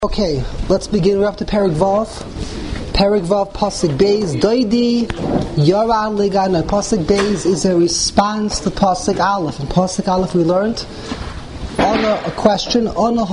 Okay, let's begin. We're up to Perek Vav. Perek Vav, Pasuk Beis, Doidi, Yoran Legana. Pasuk Beis is a response to Pasuk Aleph. In Pasuk Aleph we learned a question, according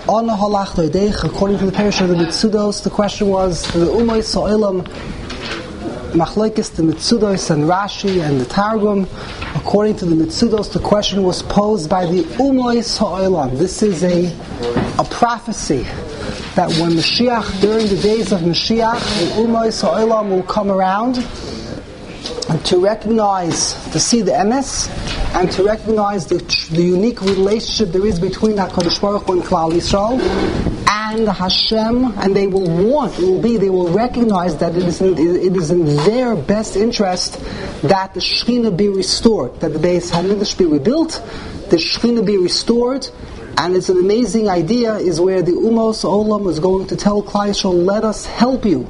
to the parish of the Mitzudos, the question was, the Umay So'ilam, Machlokes, the Mitzudos and Rashi and the Targum. According to the Mitzudos, the question was posed by the Umay So'ilam. This is a prophecy that when Mashiach, during the days of Mashiach, the Umay So'ilam will come around and to recognize, to see the emes, and to recognize the unique relationship there is between HaKadosh Baruch Hu and Klal Yisrael and Hashem, and they will recognize that it is in their best interest that the Shekhinah be restored, that the Beis HaMikdash be rebuilt, the Shekhinah be restored. And it's an amazing idea, is where the Umos Olam is going to tell Klal Yisrael, let us help you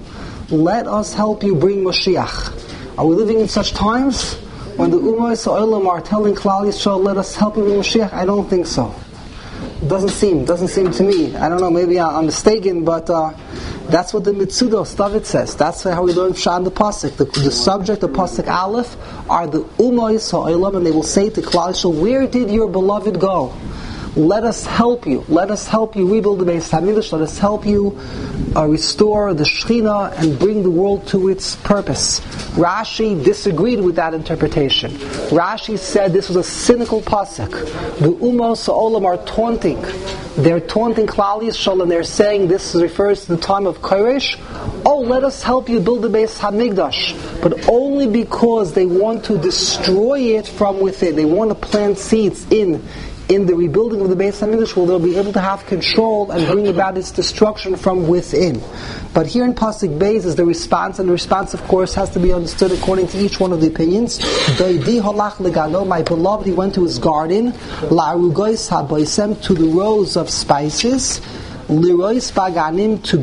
bring Mashiach. Are we living in such times when the Umos Olam are telling Klal Yisrael, let us help you bring Mashiach? I don't think so. It doesn't seem to me. I don't know, maybe I'm mistaken, but that's what the Mitzudos David says. That's how we learn Pshat the Pasuk. The subject of Pasuk Aleph are the Umos Olam, and they will say to Klal Yisrael, where did your beloved go? Let us help you. Let us help you rebuild the Beis HaMikdash. Let us help you restore the Shekhinah and bring the world to its purpose. Rashi disagreed with that interpretation. Rashi said this was a cynical pasuk. The Umos Ha'olam are taunting. They're taunting Klal Yisrael, and they're saying this refers to the time of Koresh. Oh, let us help you build the Beis HaMikdash. But only because they want to destroy it from within. They want to plant seeds in the rebuilding of the Beis HaMikdash, will they'll be able to have control and bring about its destruction from within. But here in Pasuk Beis is the response, and the response, of course, has to be understood according to each one of the opinions. Doidi halach legano, my beloved, he went to his garden, la'arugois haboisem, to the rows of spices, lirois baganim, to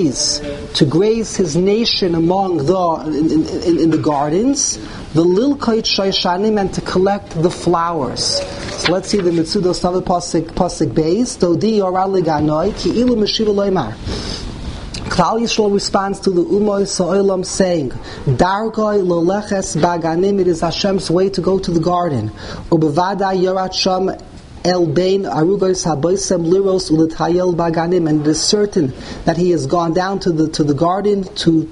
graze his nation among in the gardens, the lilkoit shoishanim, and to collect the flowers. So let's see the Mitzudos David Pasuk Beis. Dodi yoran leganoi ki ilu meshiva loymar. Klal Yisrael responds to the Umay So'ilam saying, Dargoi loleches baganim, it is Hashem's way to go to the garden. Ubevada yorat sham El Bein Arugos Haboisem Liros Uletayel Baganim, and it is certain that he has gone down to the garden to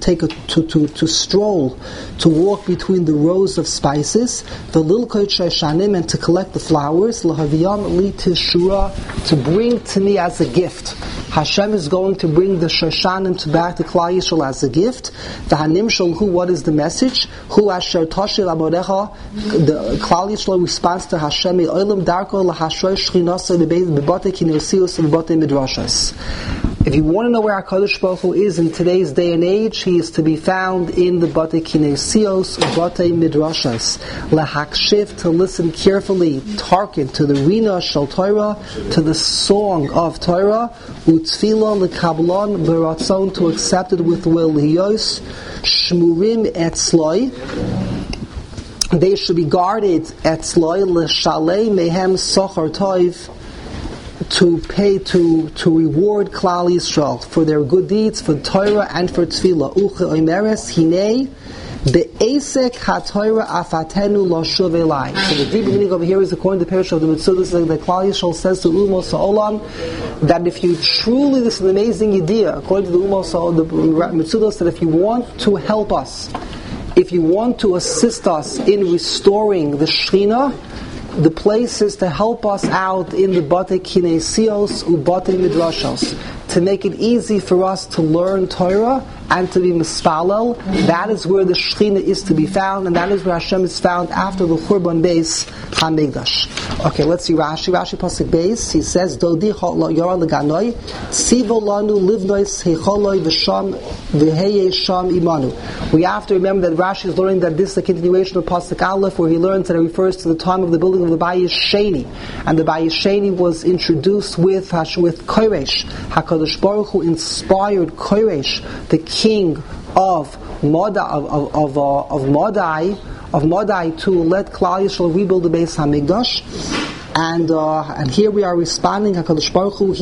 stroll, to walk between the rows of spices, the Lilkoit Shoshanim, and to collect the flowers, Lahaviyam Li Tishura, to bring to me as a gift. Hashem is going to bring the Shoshanim back to Klal Yisrael as a gift. The Hanim Shalhu, what is the message? Hu Asher Toshil Amorecha, the Klal Yisrael responds to Hashem, Olam Darko Lahashoy Shchinasa Bebate Kinesios and Bebate Midrashas. If you want to know where HaKadosh Baruch Hu is in today's day and age, he is to be found in the Bate Kinesios, Bate Midrashas. Lehakshiv, to listen carefully, tarkin, to the Rina Shal Torah, to the song of Torah, Utzfila Lekablan Beratzon, to accept it with will, Hiyos, Shmurim Etzloi, they should be guarded Etzloi, Leshalei Mehem Sochar Toiv, to pay, to reward Klal Yisrael for their good deeds, for Torah and for Tefillah. Uche oimeres hinei be'esek haTorah afatenu lo shuv elai. So the deep meaning over here is according to the parish of the Mitzudos, that Klal Yisrael says to Umos Ha'olam that if you truly, this is an amazing idea, according to the Umos Ha'olam, the Mitzudos, that if you want to help us, if you want to assist us in restoring the Shekhinah, the place is to help us out in the Bate Kinesios Ubate Midrashos, to make it easy for us to learn Torah and to be mispalel. That is where the Shekhinah is to be found, and that is where Hashem is found after the Churban Beis HaMikdash. Okay, let's see Rashi Pasuk Beis. He says, Dodi yoran leganoi sivo lanu livnois hecholoi v'sham v'heye sham imanu. We have to remember that Rashi is learning that this is a continuation of Pasuk Aleph, where he learns that it refers to the time of the building of the Bayis Sheni, and the Bayis Sheni was introduced with Koresh. HaKadosh Baruch Hu inspired Koresh, the king of Modai, to let Klal Yisrael rebuild the Beis HaMikdash. And here we are responding. HaKadosh Baruch Hu,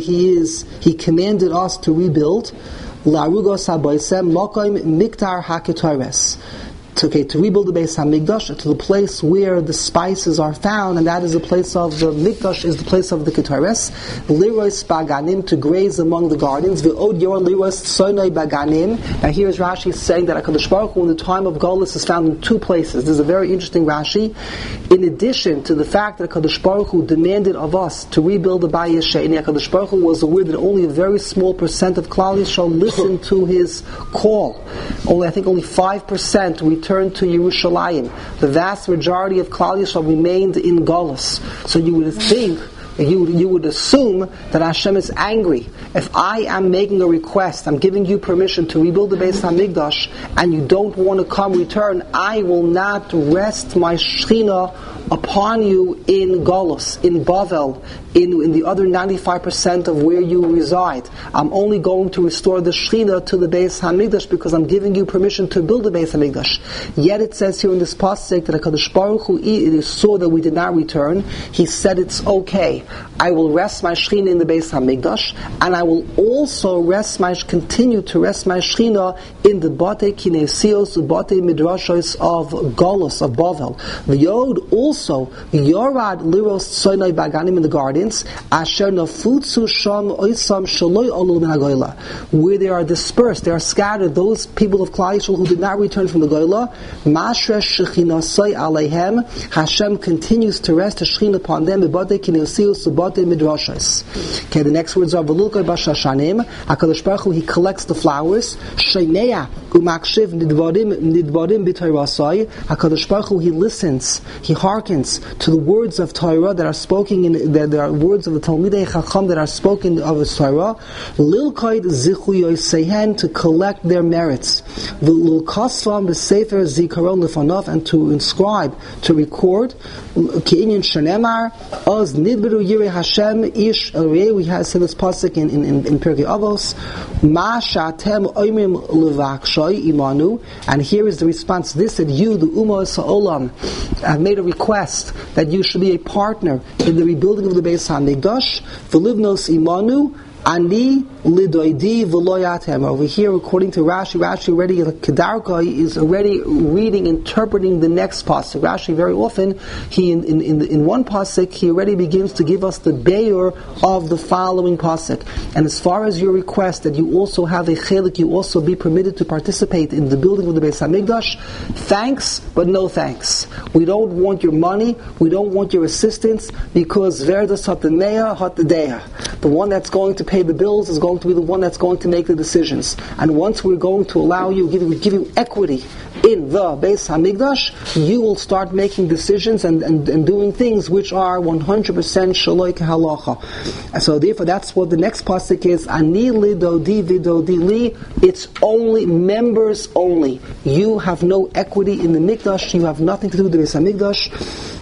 He commanded us to rebuild. La'arugos haboisem mokoim miktar haketoires. To rebuild the Beis HaMikdash to the place where the spices are found, and that is the place of the Mikdash, is the place of the Ketores. Liros baganim, to graze among the gardens. V'od yor liros sonoi baganim. Now here is Rashi saying that HaKadosh Baruch Hu in the time of Golus is found in two places. This is a very interesting Rashi. In addition to the fact that HaKadosh Baruch Hu demanded of us to rebuild the Bayis She'ini, HaKadosh Baruch Hu was aware that only a very small percent of Klal Yisrael listened to his call. I think only 5% returned to Yerushalayim. The vast majority of Klal Yisrael remained in Golus. So you would think, you would assume that Hashem is angry. If I am making a request, I'm giving you permission to rebuild the Beis HaMikdash, and you don't want to come return, I will not rest my Shechina upon you in Golus, in Bavel, in the other 95% of where you reside. I'm only going to restore the Shechina to the Beis HaMikdash because I'm giving you permission to build the Beis HaMikdash. Yet it says here in this pasuk that HaKadosh Baruch Hu saw that we did not return. He said it's okay. I will rest my Shechina in the Beis HaMikdash, and I will also continue to rest my Shechina in the Batei Kinesios, the Batei Midrashos of Golus, of Bavel. The Yod also, Yorad Liros Soinai Baganim, in the gardens, Asher Nafutsu Sham Oisam Shaloi Olul Min HaGoyla, where they are dispersed, they are scattered, those people of Klal Yisrael who did not return from the Goyla, Mashresh Shechinasai Aleihem, Hashem continues to rest the Shechina upon them, the Batei Kinesios, the Batei Midrashos. Okay, the next words are Velukay Bashashanim, HaKadosh Baruch Hu, He collects the flowers, Sheinea Umakshiv Nidvarim B'Toirasai, HaKadosh Baruch Hu, He listens, He hearkens to the words of Torah that are spoken in there are words of the Talmidei Chacham that are spoken of his Torah. Lilkoid Zichu Yosehen, to collect their merits. Lilkasvam B'Sefer Zikaron Lefanov, and to inscribe, to record. Ke'inyan Shenemar Oz Nidberu Yirei Hashem Ish Elrei. We have said this pasuk in Pirkei Avos. Ma Shatem Oimim Levakshay Imanu. And here is the response. This that you, the Ummah Sa'olam, have made a request that you should be a partner in the rebuilding of the Beis HaMikdash. V'livnos Imanu Ani Lidoidi V'loyatem. Over here, according to Rashi already, Kedarka is already interpreting the next pasuk. Rashi very often, he in one pasuk, he already begins to give us the be'er of the following pasuk. And as far as your request that you also have a chelik, you also be permitted to participate in the building of the Beis HaMikdash, thanks, but no thanks. We don't want your money, we don't want your assistance, because Verdas Hatamea Hatadeya. The one that's going to pay the bills is going to be the one that's going to make the decisions. And once we're going to allow you, give you equity in the Beis HaMikdash, you will start making decisions and doing things which are 100% shaloi kehalacha. And so therefore that's what the next pasuk is. Ani lidodi vidodi li. It's only members only. You have no equity in the Mikdash. You have nothing to do with the Beis HaMikdash.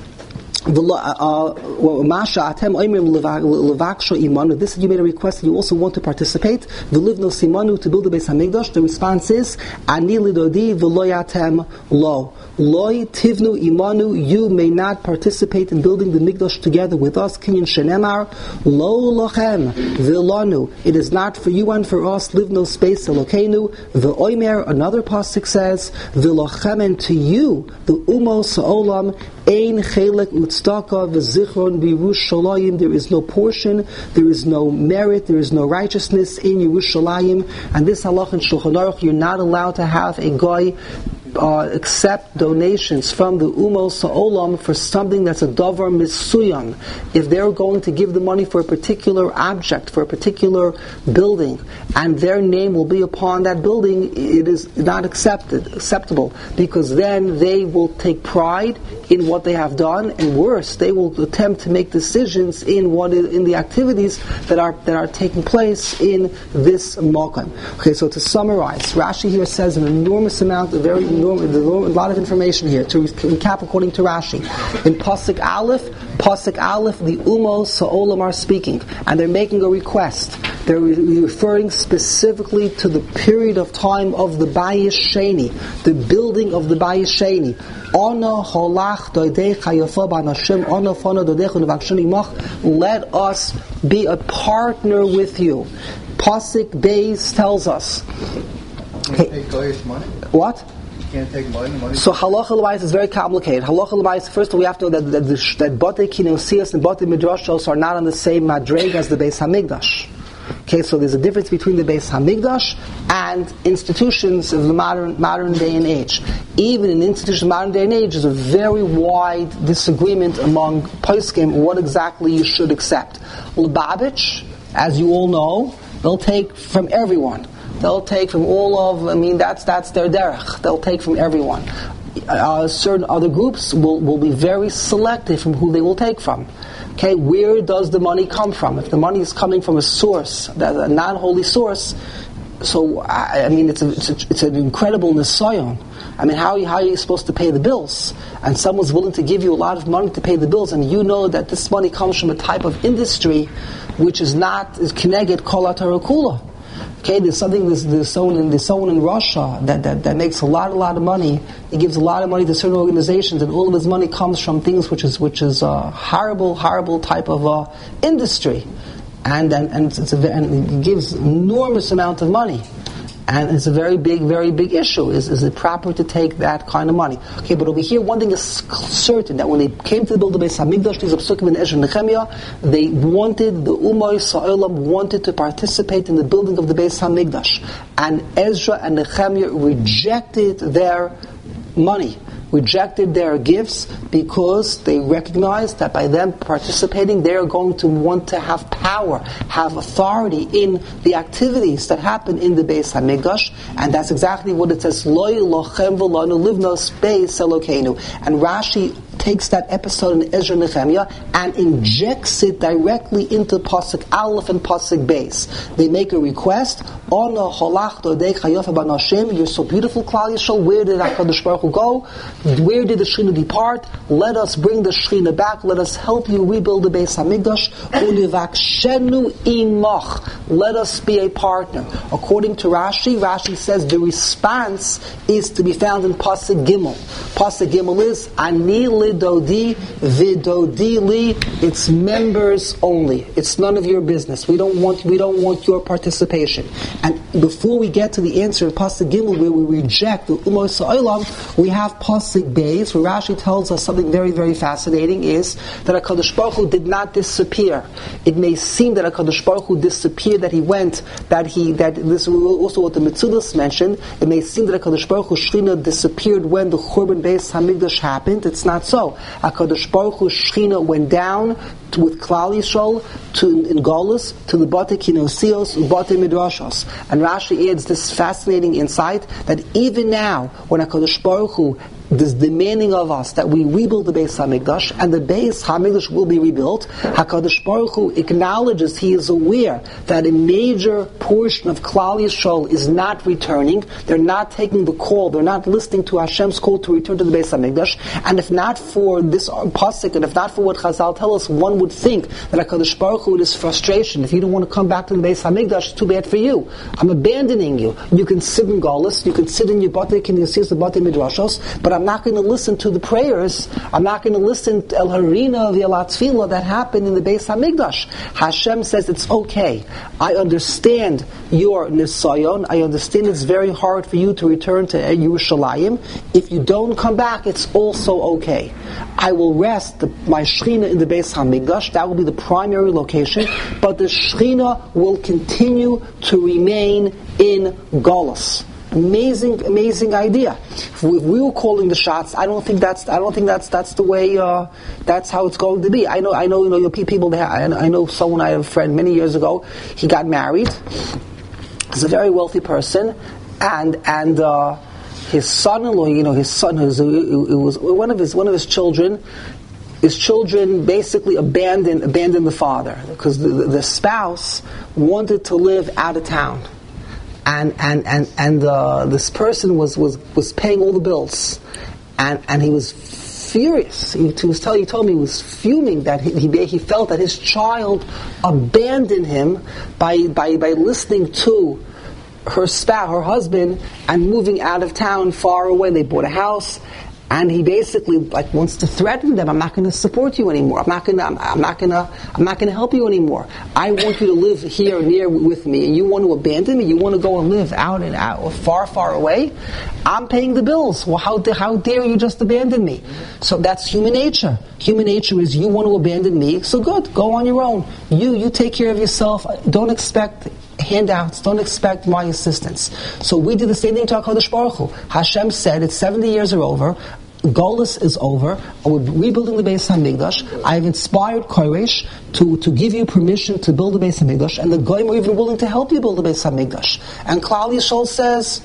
This you made a request that you also want to participate. V'livno simanu, to build the Beis HaMikdash. The response is Ani lidodi v'loyatem lo. Loi tivnu imanu, you may not participate in building the Mikdash together with us. Kinyan shenemar lo lochem v'lanu. It is not for you and for us. Livno space elokenu v'oimer. Another pasuk says v'lochem, and to you the umo sa'olam ein chelek utzdaka v'zichron b'Yerushalayim. There is no portion, there is no merit, there is no righteousness in Yerushalayim. And this halach in Shulchan Aruch, you're not allowed to have a guy accept donations from the Umo Sa'olam for something that's a davar misuyam. If they're going to give the money for a particular object, for a particular building, and their name will be upon that building, it is not acceptable, because then they will take pride in what they have done, and worse, they will attempt to make decisions in the activities that are taking place in this makom. Okay, so to summarize, Rashi here says an enormous amount, a lot of information here. To recap, according to Rashi, in Pasuk Aleph, the Umos Sa'olam are speaking, and they're making a request They're referring specifically to the period of time of the Bayis Sheni, the building of the Bayis Sheni. Let us be a partner with you. Pasuk Beis tells us. What? Can't take money. So halacha l'mayis is very complicated. Halacha l'mayis, first of all, we have to know that Batei Kinosios and Batei Midrashos are not on the same madreg as the Beis Hamikdash. Okay, so there's a difference between the Beis Hamikdash and institutions of the modern day and age. Even in institutions of modern day and age, there's a very wide disagreement among poskim what exactly you should accept. Lubavitch, as you all know, they'll take from everyone. They'll take from that's their derech. They'll take from everyone. Certain other groups will be very selective from who they will take from. Okay, where does the money come from? If the money is coming from a source, a non-holy source, so it's an incredible nisayon. How are you supposed to pay the bills? And someone's willing to give you a lot of money to pay the bills, and you know that this money comes from a type of industry which is keneged kol haTorah kula. Okay, there's someone in Russia that makes a lot of money. He gives a lot of money to certain organizations, and all of his money comes from things which is a horrible type of industry, and he gives enormous amount of money. And it's a very big issue. Is it proper to take that kind of money? Okay, but over here, one thing is certain, that when they came to the building of Beis Hamikdash, these Psukim in Ezra and Nehemiah, the Ummah Yisrael wanted to participate in the building of the Beis Hamikdash. And Ezra and Nehemiah rejected their money, rejected their gifts, because they recognized that by them participating, they are going to want to have power, have authority in the activities that happen in the Beis Hamikdash, and that's exactly what it says. Lo yilochem v'lanu livnos beis Elokeinu. And Rashi takes that episode in Ezra Nehemiah and injects it directly into Pasuk Aleph and Pasuk Beis. They make a request. Ona holach dodei chayofa banashim. You're so beautiful, Klal Yisrael. Where did HaKadosh Baruch Hu go? Where did the Shechina depart? Let us bring the Shechina back. Let us help you rebuild the Beis Hamikdash. Univakshenu imach. Let us be a partner. According to Rashi says the response is to be found in Pasuk Gimel. Pasuk Gimel is Ani lidodi vidodi li. It's members only. It's none of your business. We don't want your participation. And before we get to the answer of Pasuk Gimel, where we reject the Ummah Yisrael, we have Pasuk Beis, where Rashi tells us something very, very fascinating, is that HaKadosh Baruch Hu did not disappear. It may seem that HaKadosh Baruch Hu disappeared, that this is also what the Metzudos mentioned. It may seem that HaKadosh Baruch Hu Shechina disappeared when the Churban Beis Hamikdash happened. It's not so. HaKadosh Baruch Hu Shechina went down with Klal Yisrael in Golus to the Batei Kinosios, Batei Midrashos. And Rashi adds this fascinating insight that even now, when HaKadosh Baruch Hu is demanding of us that we rebuild the Beis Hamikdash, and the Beis Hamikdash will be rebuilt, HaKadosh Baruch Hu acknowledges, he is aware that a major portion of Klal Yisrael is not returning. They're not taking the call. They're not listening to Hashem's call to return to the Beis Hamikdash. And if not for this pasuk, and if not for what Chazal tell us, one would think that HaKadosh Baruch Hu, is frustration. If you don't want to come back to the Beis Hamikdash, it's too bad for you. I'm abandoning you. You can sit in Golus, you can sit in your Batei Kinesios, the Batei Midrashos, but I'm not going to listen to the prayers. I'm not going to listen to El Harina the El Tefillah that happened in the Beis Hamikdash. Hashem says it's okay. I understand your nisayon. I understand it's very hard for you to return to Yerushalayim. If you don't come back, it's also okay. I will rest my Shechina in the Beis Hamikdash. That will be the primary location. But the Shechina will continue to remain in Golus. Amazing idea. If we were calling the shots, I don't think that's the way. That's how it's going to be. I know people. I know someone. I have a friend many years ago. He got married. He's a very wealthy person, and his son-in-law. His son it was one of his children. His children basically abandoned the father because the spouse wanted to live out of town. And this person was paying all the bills, and he was furious. He told me he was fuming that he felt that his child abandoned him by listening to her spouse, her husband, and moving out of town far away. They bought a house, and he basically wants to threaten them. I'm not going to support you anymore. I'm not going to help you anymore. I want you to live here near with me, and you want to abandon me. You want to go and live out far, far away. I'm paying the bills. Well, how dare you just abandon me? So that's human nature. Human nature is you want to abandon me. So good, go on your own. You take care of yourself. Don't expect handouts, don't expect my assistance. So we did the same thing to HaKadosh Baruch Hu. Hashem said, it's 70 years are over, Golus is over, we're rebuilding the Beis HaMikdash. I've inspired Koresh to give you permission to build the Beis HaMikdash, and the Goyim are even willing to help you build the Beis HaMikdash. And Klal Yisrael says,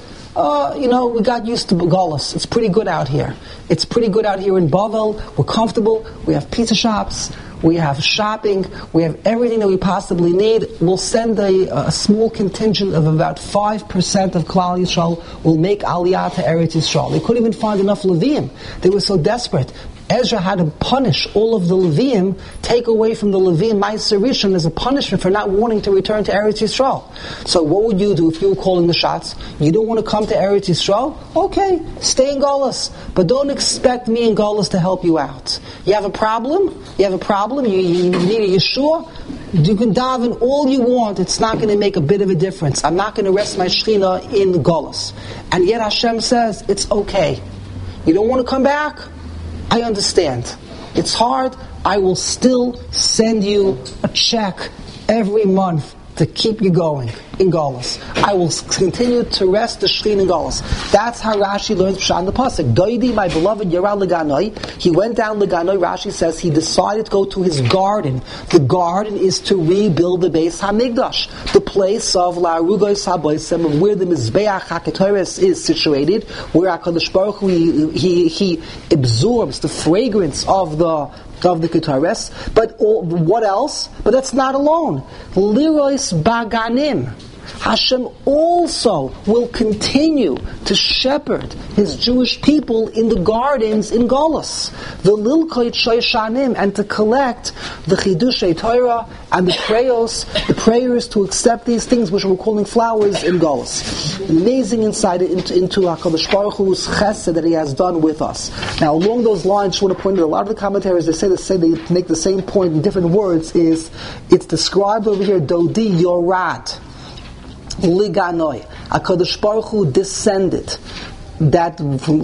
we got used to Golus. It's pretty good out here. It's pretty good out here in Bavel. We're comfortable. We have pizza shops. We have shopping. We have everything that we possibly need. We'll send a small contingent of about 5% of Klal Yisrael will make Aliyah to Eretz Yisrael. They couldn't even find enough Leviim. They were so desperate. Ezra had to punish all of the Leviim, take away from the Leviim Ma'aser Rishon as a punishment for not wanting to return to Eretz Yisrael. So what would you do if you were calling the shots? You don't want to come to Eretz Yisrael? Okay, stay in Golus. But don't expect me in Golus to help you out. You have a problem? You need a Yeshua? You can daven all you want. It's not going to make a bit of a difference. I'm not going to rest my Shechina in Golus. And yet Hashem says, it's okay. You don't want to come back? I understand. It's hard. I will still send you a check every month to keep you going in Golus. I will continue to rest the Shechina in Golus. That's how Rashi learns Pshat in the pasuk. Doidi, my beloved, Yara Leganoi. He went down Leganoi. Rashi says he decided to go to his garden. The garden is to rebuild the Beis HaMikdash, the place of La Arugos HaBoisem, where the Mizbeach HaKetores is situated, where HaKadosh Baruch Hu he absorbs the fragrance of the Ketores. But what else? But that's not alone. Lirois Baganim. Hashem also will continue to shepherd His Jewish people in the gardens in Golus, the Lilkoit Shoyshanim, and to collect the Chidushei Torah and the prayers to accept these things which we're calling flowers in Golus. Amazing insight into HaKadosh Baruch Hu's chesed that He has done with us. Now, along those lines, I just want to point out a lot of the commentaries they make the same point in different words. It's described over here, Dodi Yorad Liganoi. HaKadosh Baruch Hu descended. That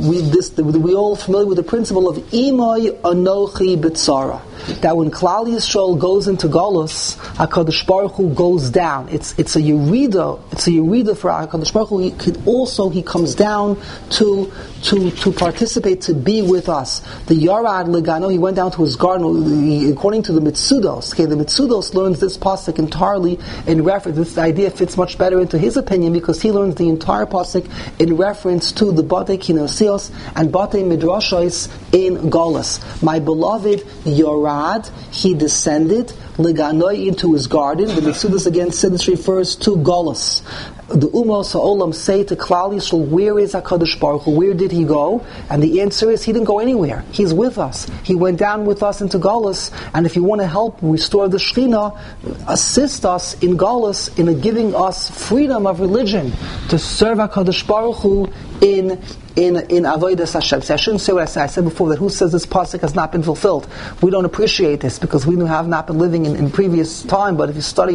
we all familiar with the principle of Imoi Anochi B'tzara. That when Klal Yisrael goes into Golus, HaKadosh Baruch Hu goes down. It's a Yerida. It's a Yerida for HaKadosh Baruch Hu. He comes down to participate, to be with us. The Yarad Legano, he went down to his garden. According to the Mitzudos, the Mitzudos learns this pasuk entirely in reference. This idea fits much better into his opinion because he learns the entire pasuk in reference to the Batei Kinosios and Batei Midrashos in Golus. My beloved Yorad, he descended Leganoi into his garden. The Mitzudos again said this refers to Golus. The Umos HaOlam say to Klal Yisrael, where is HaKadosh Baruch Hu? Where did he go? And the answer is, he didn't go anywhere. He's with us. He went down with us into Golus, and if you want to help restore the Shechina, assist us in Golus, in giving us freedom of religion to serve HaKadosh Baruch Hu in Avodas Hashem. So I shouldn't say what I said before, that who says this pasuk has not been fulfilled. We don't appreciate this because we have not been living in previous time. But if you study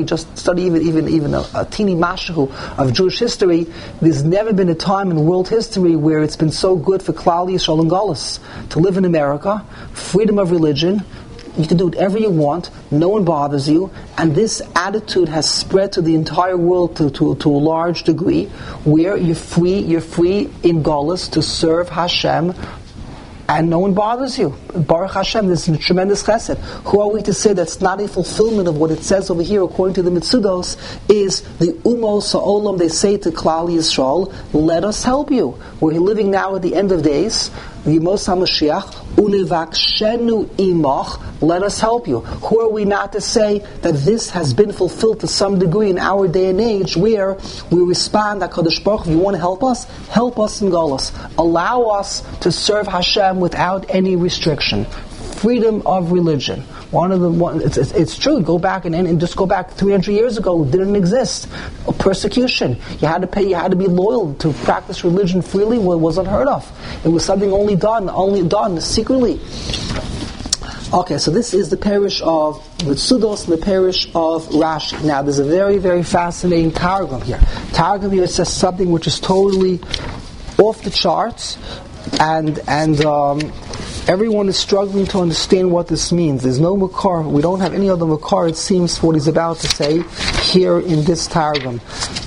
even a teeny mashahu of Jewish history, there's never been a time in world history where it's been so good for Klal Yisrael and Golus to live in America, freedom of religion. You can do whatever you want, no one bothers you, and this attitude has spread to the entire world to a large degree, where you're free in Golus to serve Hashem, and no one bothers you. Baruch Hashem, this is a tremendous chesed. Who are we to say that's not a fulfillment of what it says over here, according to the Mitzudos, is the Umos HaOlam, they say to Klal Yisrael, let us help you. We're living now at the end of days, the Yemos HaMashiach, Univakshenu imach, let us help you. Who are we not to say that this has been fulfilled to some degree in our day and age, where we respond, HaKadosh Baruch Hu, if you want to help us in Golus. Allow us to serve Hashem without any restriction. Freedom of religion. It's true. Go back and just go back 300 years ago. It didn't exist. Persecution. You had to pay. You had to be loyal to practice religion freely. Was unheard of. It was something only done secretly. Okay, so this is the parish of Mitzudos, the parish of Rashi. Now, there's a very, very fascinating Targum here. Targum here says something which is totally off the charts, and everyone is struggling to understand what this means. There's no makar. We don't have any other makar, it seems, for what he's about to say here in this Targum.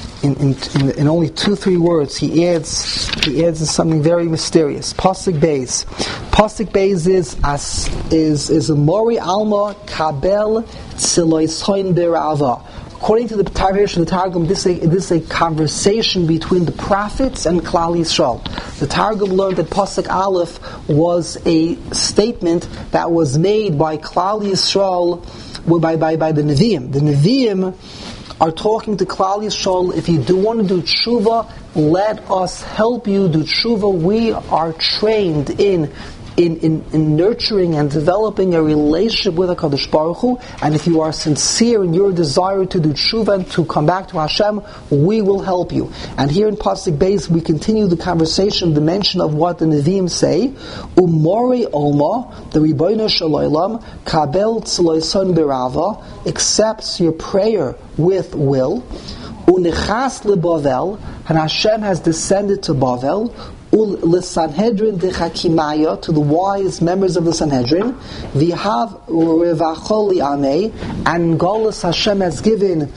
In only 2-3 words, he adds something very mysterious. Pasuk Beis. Pasuk Beis is a Mori Alma Kabel Tziloisoin Berava. According to the Targum, this is a conversation between the prophets and Klal Yisrael. The Targum learned that Pasuk Aleph was a statement that was made by Klal Yisrael, by the Nevi'im. The Nevi'im are talking to Klal Yisrael, if you do want to do tshuva, let us help you do tshuva. We are trained in nurturing and developing a relationship with HaKadosh Baruch Hu, and if you are sincere in your desire to do tshuva and to come back to Hashem, we will help you. And here in Pasuk Beis, we continue the conversation, the mention of what the Nevi'im say. Umori Olma, the Ribono Shel Olam, Kabel Tzloison Berava, accepts your prayer with will. Unichas leBavel, and Hashem has descended to Bavel. L'Sanhedrin dechakimaya, to the wise members of the Sanhedrin. V'hav revachol li'amei, and Golus Hashem has given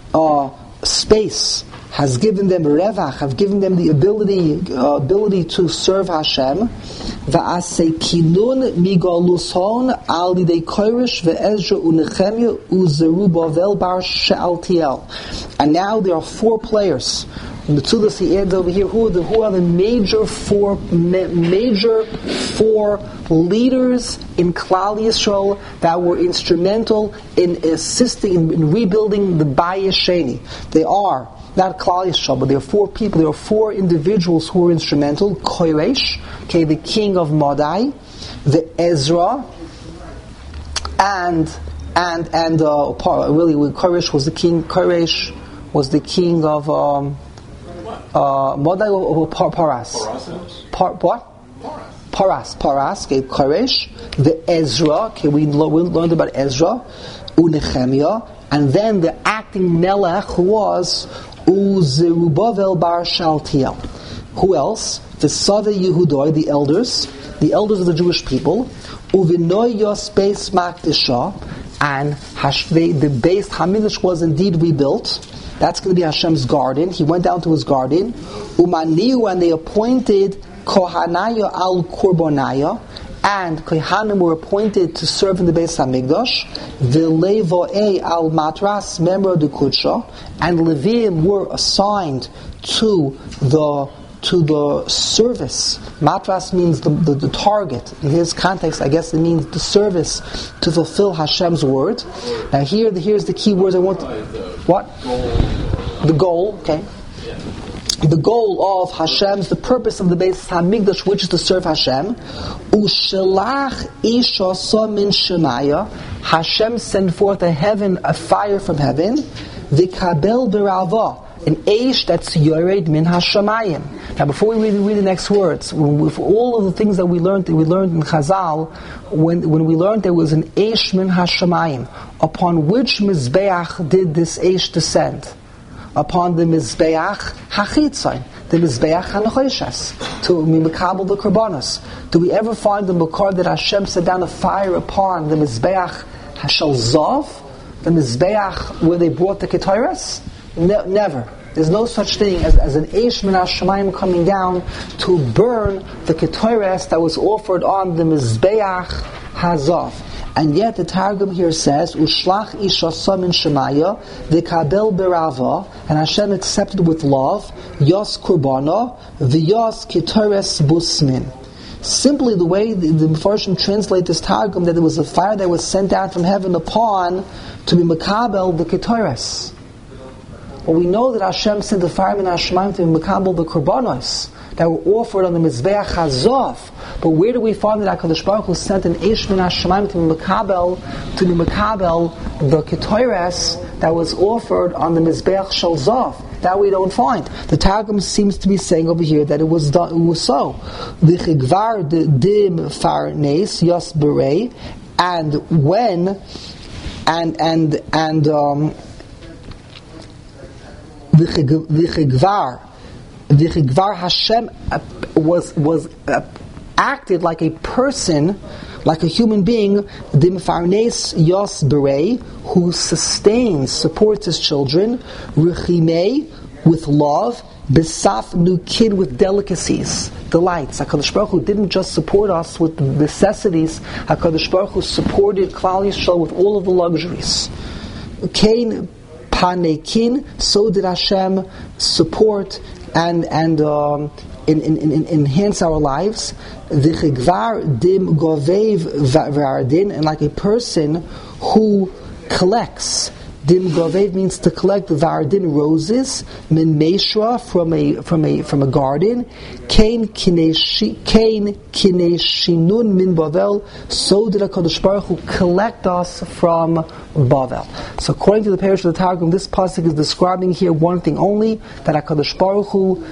space, has given them revach, have given them the ability to serve Hashem. V'asei kinun migolushon al lidei Koresh ve'Ezra u'Nechemya u'Zerubbabel bar Shealtiel. And now there are 4 players. In the Tzudas he adds over here, who are the major four leaders in Klal Yisrael that were instrumental in assisting in rebuilding the Bayis Sheni. They are not Klal Yisrael, but there are 4 people. There are 4 individuals who were instrumental. Koresh, the king of Madai, the Ezra, and really Koresh was the king. Koresh was the king of Madai or Paras? Paras, Koresh, the Ezra, we learned about Ezra, Nehemiah, and then the acting Melech was Zerubbabel bar Shealtiel. Who else? The Savei Yehudoi, the elders of the Jewish people, Uvinoy Yos Beis Makdisha, and the Beis Hamikdash was indeed rebuilt. That's going to be Hashem's garden. He went down to his garden. Umaniu, and they appointed Kohanaya al Kurbonaya, and Kohanim were appointed to serve in the Beis Hamikdash. V'levoei al Matras memra de Kudsha, and Leviim were assigned to the service. Matras means the target. In his context, I guess it means the service to fulfill Hashem's word. Now here's the key words I want to... What? The goal, okay. The goal of Hashem's, the purpose of the Beis Hamikdash, which is to serve Hashem. Ushelach isha min shemaya. Hashem sent forth a fire from heaven. V'kabel berava, an eish that's yored min hashamayim. Now, before we read the next words, with all of the things that we learned in Chazal, when we learned there was an eish min hashamayim, upon which mizbeach did this eish descend? Upon the mizbeach hachitzon, the mizbeach hanachoshes, to mimekabel the korbanos. Do we ever find the makar that Hashem set down a fire upon the mizbeach hashal zav, the mizbeach where they brought the ketores? Never. There's no such thing as an eish min hashamayim coming down to burn the ketores that was offered on the mizbeach hazav. And yet the Targum here says, Ushlach isha min shemaya, v'kabel berava, and Hashem accepted with love, yos kurbana, v'yos ketores busmin. simply the way the Mefarshim translate this Targum, that there was a fire that was sent down from heaven upon to be Makabel the Ketores. Well, we know that Hashem sent the fire in Hashemaim to be Makabel the Korbanos that were offered on the Mizbeach HaZov. But where do we find that HaKadosh Baruch Hu sent an Eish min Hashemaim to be Makabel the Ketores that was offered on the Mizbeach Shel Zov? That we don't find. The Targum seems to be saying over here that it was so. V'chigvar dim farnes yos berei, and when v'chigvar Hashem was acted like a person, like a human being, dim farnes yos berei, who sustains, supports his children, rechimei, with love, besaf nukid, with delicacies, delights. HaKadosh Baruch Hu didn't just support us with the necessities. HaKadosh Baruch Hu supported Klal Yisrael with all of the luxuries. Kain panekin, so did Hashem support and enhance our lives. V'chigvar dim govev v'ardin, and like a person who collects. Dim govev means to collect v'ardin, roses, min meishra, from a garden. Kain kineshinun min Bavel, so did HaKadosh Baruch Hu collect us from Bavel. So according to the Parish of the Targum, this pasuk is describing here one thing only, that HaKadosh Baruch Hu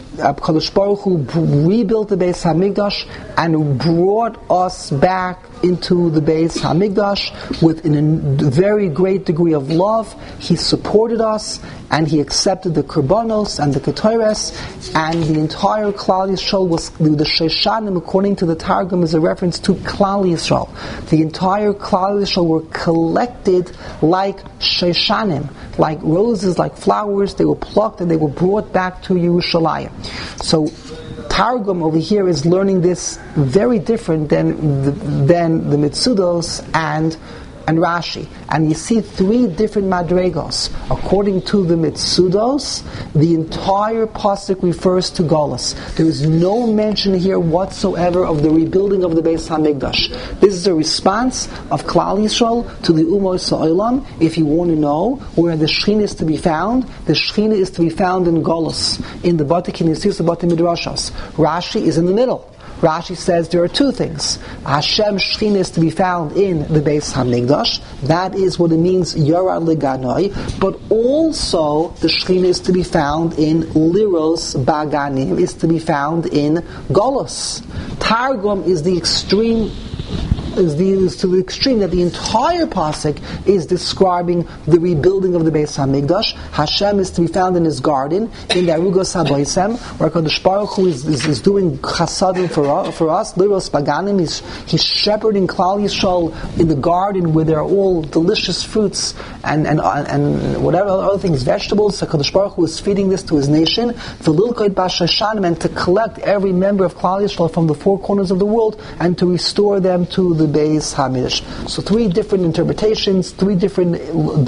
rebuilt the Beis Hamikdash and brought us back into the Beis Hamikdash with a very great degree of love. He supported us and He accepted the Korbanos and the Ketores, and the entire Klal Yisrael was, the Sheshanim, according to the Targum, is a reference to Klal Yisrael. The entire Klal Yisrael were collected like Sheshanim, like roses, like flowers. They were plucked and they were brought back to Yerushalayim. So Targum over here is learning this very different than the Mitzudos and Rashi. And you see three different madregos. According to the Mitzudos, the entire pasuk refers to Golus. There is no mention here whatsoever of the rebuilding of the Beis Hamikdash. This is a response of Klal Yisrael to the Umos Ha'olam. If you want to know where the Shechina is to be found, the Shechina is to be found in Golus, in the Bati Knesset, the Bati Midrashos. Rashi is in the middle. Rashi says there are two things. Hashem's Shechina is to be found in the Beis Hamikdash. That is what it means, Yara Leganoi. But also, the Shechina is to be found in Liros Baganim, is to be found in Golus. Targum is the extreme. Is to the extreme that the entire pasuk is describing the rebuilding of the Beis Hamikdash. Hashem is to be found in His garden, in the Arugos HaBoisem, where HaKadosh Baruch Hu is doing chasadim for us. Liros Baganim, He's shepherding Klal Yisrael in the garden where there are all delicious fruits and whatever other things, vegetables. HaKadosh Baruch Hu is feeding this to His nation. The Lilkoid Bashashanim, and to collect every member of Klal Yisrael from the four corners of the world and to restore them to the Beis Hamikdash. So three different interpretations, three different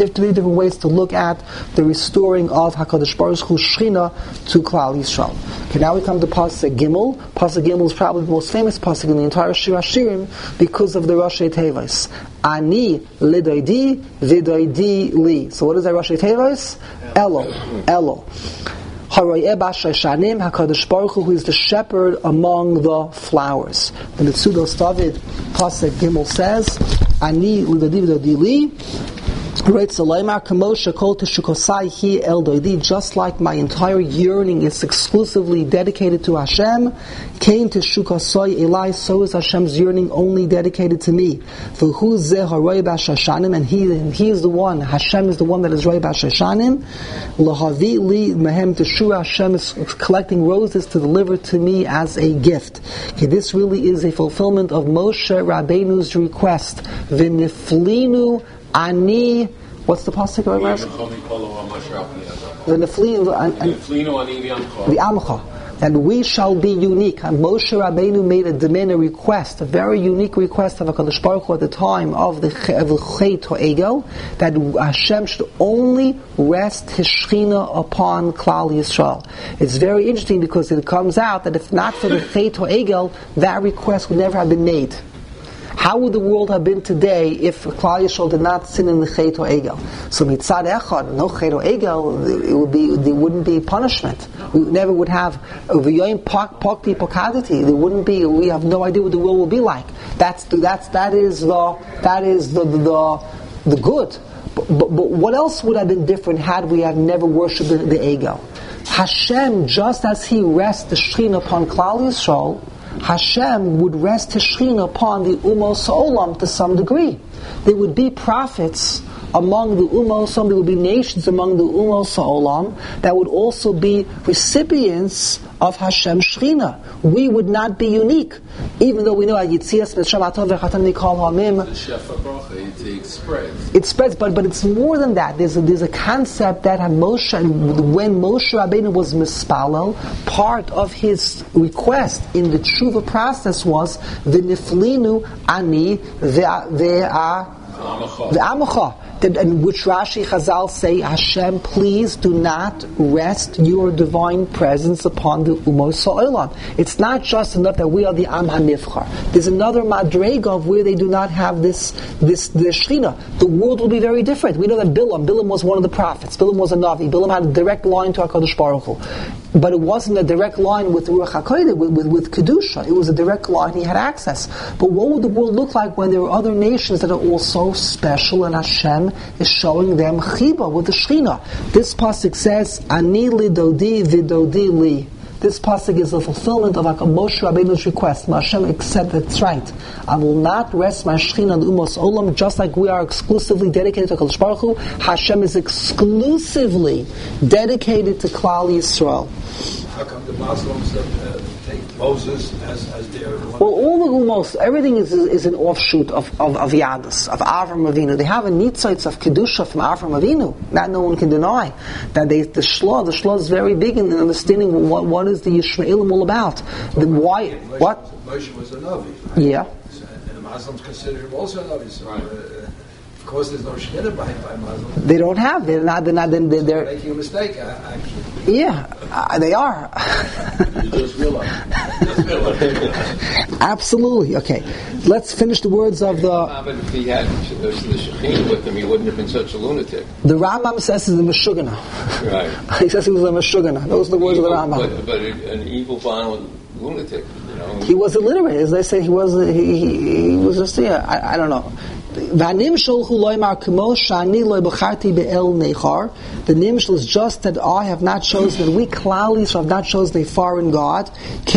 ways to look at the restoring of HaKadosh Baruch Hu's Shechina to Klal Yisrael. Okay, now we come to Pasuk Gimel. Pasuk Gimel is probably the most famous pasuk in the entire Shir Hashirim because of the Rashi Tevos. Ani lidoidi vidoidi li. So what is that Rashi Tevos? Elo. HaKadosh Baruch Hu, who is the shepherd among the flowers. The Mitzudos David Pasuk Gimel says, Ani l'dodi v'dodi li, just like my entire yearning is exclusively dedicated to Hashem, came to Shukasoi Eli, so is Hashem's yearning only dedicated to me. And he is the one, Hashem is the one that is Roi Bashashanim. Lahavi li mehem teshua, Hashem is collecting roses to deliver to me as a gift. Okay, this really is a fulfillment of Moshe Rabbeinu's request. V'niflinu Ani, what's the pasuk? The Amcha. and we shall be unique. And Moshe Rabbeinu made a request, a very unique request of HaKadosh Baruch Hu at the time of the Chet HaEgel, that Hashem should only rest His Shechina upon Klal Yisrael. It's very interesting because it comes out that if not for the Chet HaEgel, that request would never have been made. How would the world have been today if Klal Yisrael did not sin in the Chet HaEgel? So mitzad echad, no Chet HaEgel, there wouldn't be punishment. We never would have v'yoyim pakti pokadati. There wouldn't be. We have no idea what the world will be like. That is the good. But what else would have been different had we have never worshipped the Egel? Hashem, just as He rests the Shechina upon Klal Yisrael, Hashem would rest His Shechina upon the Umos Ha'olam to some degree. There would be prophets among the Umos Ha'olam, there would be nations among the Umos Ha'olam that would also be recipients of Hashem's Shechina. We would not be unique, even though we know Yitzias Mitzrayim Atov V'Chatan Mikol Ha'amim. The Shefa Bracha, it spreads. It spreads, but it's more than that. There's a concept that when Moshe Rabbeinu was mispalel, part of his request in the tshuva process was V'niflinu ani ve'amacha. In which Rashi Chazal say, Hashem, please do not rest your divine presence upon the Umos Ha'olam. It's not just enough that we are the Am HaNivchar. There's another madrega of where they do not have this Shechina. The world will be very different. We know that Bilam was one of the prophets. Bilam was a Navi. Bilam had a direct line to HaKadosh Baruch Hu. But it wasn't a direct line with Ruach HaKodesh, with Kedusha. It was a direct line. He had access. But what would the world look like when there are other nations that are also special and Hashem is showing them chiba with the Shechina? This pasuk says, Ani lidodi vidodi li. This pasuk is the fulfillment of Moshe Rabbeinu's request. Hashem accept that's right. I will not rest my Shechina on the Umos Olam, just like we are exclusively dedicated to HaKadosh Baruch Hu. Hashem is exclusively dedicated to Klal Yisrael. How come the Muslims take Moses as their... Well, all the Umos, everything is an offshoot of Yadus, of Avram Avinu. They have a nitzoitz of Kedusha from Avram Avinu. That no one can deny. That the Shlah is very big in understanding what is the Yishmaelim all about. What? Moshe was a Navi. Right? Yeah. And the Muslims consider him also a Navi. So, of course, there's no Shechina by Muslims. They don't have. They're making a mistake, actually. Yeah, they are. You just realize. Absolutely. Okay. Let's finish the words of the... But if he had the Shechina with him, he wouldn't have been such a lunatic. The Rambam says he's a Meshugana. Right. He says he was a Meshugana. Those are the words of the Rambam. But an evil, violent lunatic, He was illiterate. As they say, he was just, I don't know. The nimshal is just that I have not chosen, that we Klal Yisrael have not chosen a foreign God.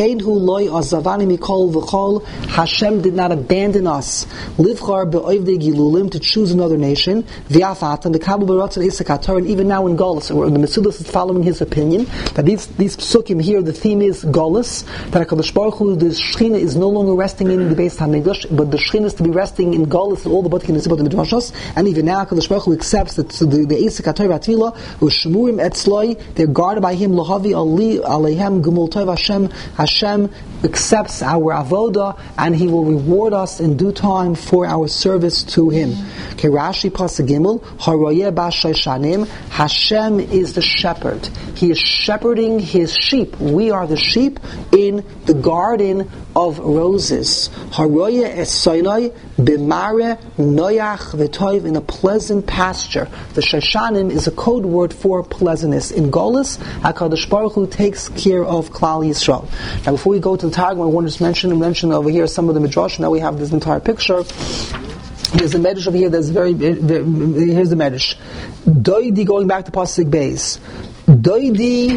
Hashem did not abandon us to choose another nation. And even now in Golus, the Mesudus is following his opinion that these psukim here, the theme is Golus, that HaKadosh Baruch Hu, the Shechina is no longer resting in the Beis HaMikdash, but the Shechina is to be resting in Golus and all the Botkin and Midrashos. And even now HaKadosh Baruch Hu accepts that the Eisek HaTorah Atila U'Shmurim Etzloi, they're guarded by Him. Lahavi Ali Aleihem Gumul Tov Hashem accepts our avoda and He will reward us in due time for our service to Him. Rashi Pasuk Gimel Haroyeh B'Shai Shanim. Hashem is the shepherd. He is shepherding His sheep. We are the sheep in the garden of roses. Haroyeh Esoinoi B'Mare Noyach V'Toiv, in a pleasant pasture. The Shoshanim is a code word for pleasantness. In Golus, HaKadosh Baruch Hu takes care of Klal Yisrael. Now, before we go to the Targum, I want to just mention over here some of the Midrash. Now we have this entire picture. Here's the Medrash over here. Here's the Medrash. Doidi, going back to Pasuk Beis. Doidi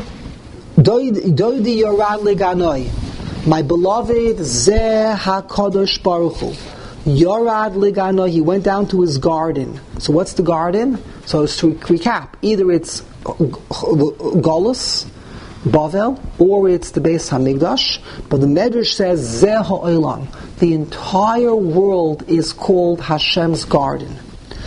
Yorad Leganoi. My beloved Zeh HaKadosh Baruch Hu. Yorad Ligano, he went down to his garden. So what's the garden? So to recap, either it's Golus, Bavel, or it's the Beis HaMikdash. But the Medrash says Zeh HaOlam. The entire world is called Hashem's garden.